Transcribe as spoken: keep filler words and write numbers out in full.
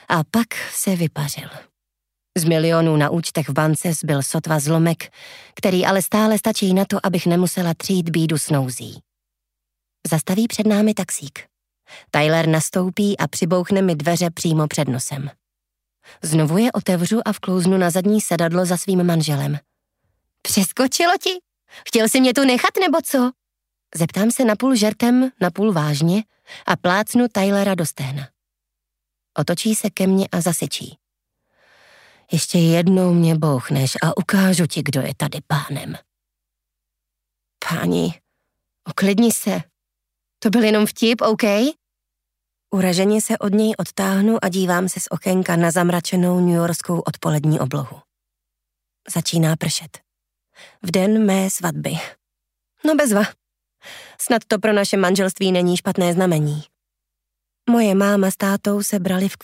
A pak se vypařil. Z milionů na účtech v bance zbyl sotva zlomek, který ale stále stačí na to, abych nemusela třít bídu s nouzí. Zastaví před námi taxík. Tyler nastoupí a přibouchne mi dveře přímo před nosem. Znovu je otevřu a vklouznu na zadní sedadlo za svým manželem. Přeskočilo ti? Chtěl jsi mě tu nechat, nebo co? Zeptám se napůl žertem, napůl vážně a plácnu Tylera do stehna. Otočí se ke mně a zasyčí. Ještě jednou mě bouchneš a ukážu ti, kdo je tady pánem. Páni, uklidni se. To byl jenom vtip, OK? Uraženě se od něj odtáhnu a dívám se z okénka na zamračenou newyorskou odpolední oblohu. Začíná pršet. V den mé svatby. No bezva. Snad to pro naše manželství není špatné znamení. Moje máma s tátou se brali v